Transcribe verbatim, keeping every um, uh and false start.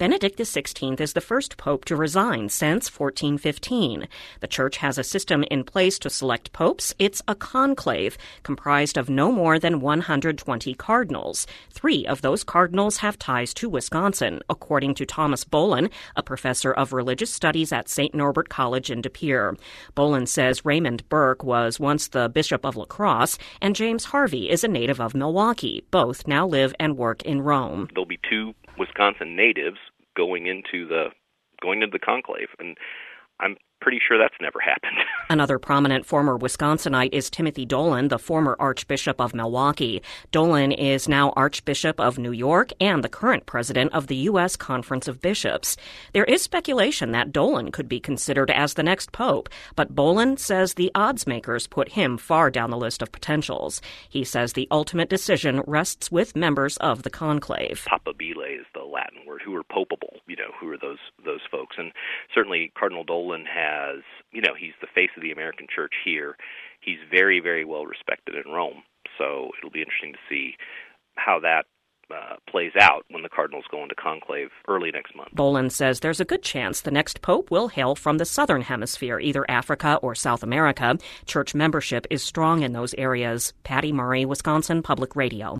Benedict the sixteenth is the first pope to resign since fourteen fifteen. The church has a system in place to select popes. It's a conclave comprised of no more than one hundred twenty cardinals. Three of those cardinals have ties to Wisconsin, according to Thomas Bolin, a professor of religious studies at Saint Norbert College in De Pere. Bolin says Raymond Burke was once the Bishop of La Crosse, and James Harvey is a native of Milwaukee. Both now live and work in Rome. There'll be two Wisconsin natives going into the going into the conclave, and I'm pretty sure that's never happened. Another prominent former Wisconsinite is Timothy Dolan, the former Archbishop of Milwaukee. Dolan is now Archbishop of New York and the current president of the U S Conference of Bishops. There is speculation that Dolan could be considered as the next pope, but Bolin says the odds makers put him far down the list of potentials. He says the ultimate decision rests with members of the conclave. Papabile is the Latin word. Who are popable? You know, who are those those folks? And certainly Cardinal Dolan has As, you know, he's the face of the American church here. He's very, very well respected in Rome. So it'll be interesting to see how that uh, plays out when the cardinals go into conclave early next month. Bolin says there's a good chance the next pope will hail from the southern hemisphere, either Africa or South America. Church membership is strong in those areas. Patty Murray, Wisconsin Public Radio.